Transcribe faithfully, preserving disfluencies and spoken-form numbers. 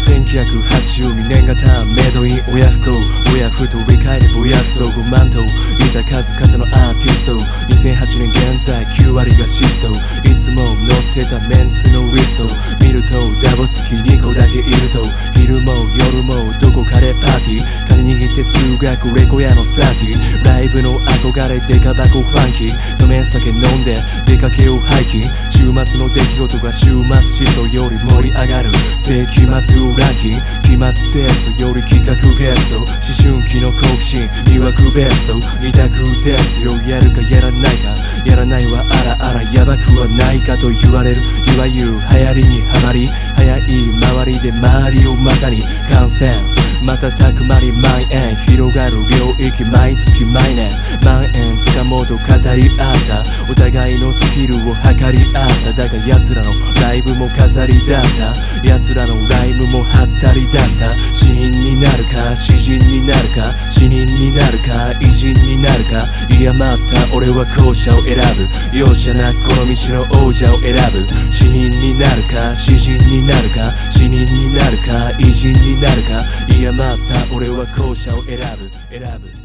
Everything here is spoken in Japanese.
せんきゅうひゃくはちじゅうにねんがターンメイドイン親不孝親不と理解でぼやくとごまんといた数々のアーティストにせんはちねん現在きゅうわりがシストいつも乗ってたメンツのリスト見るとダボつきにこだけいると昼も夜もどこかでパーティー金握って通学レコヤのサーティーライブの憧れデカ箱ファンキー飲めん酒飲んで出かけようハイキン週末の出来事が週末思想より盛り上がる世紀末ランキン期末テストより企画ゲスト思春期の好奇心魅惑ベスト二択ですよやるかやらないかやらないはあらあらやばくはないかと言われるいわゆる流行りにはまり早い周りで周りを股に感染瞬く間に蔓延広がる領域毎月毎年万円つかもうと語り合ったお互いのスキルを測り合っただが奴らのライブも飾りだった奴らのライブもハったりだった死人になるか詩人になるか死人になるか偉人になるかいやまった俺は後者を選ぶ容赦なくこの道の王者を選ぶ死人になるか詩人になるか死人になるか偉人になるかいやまった俺は後者を選ぶ選ぶ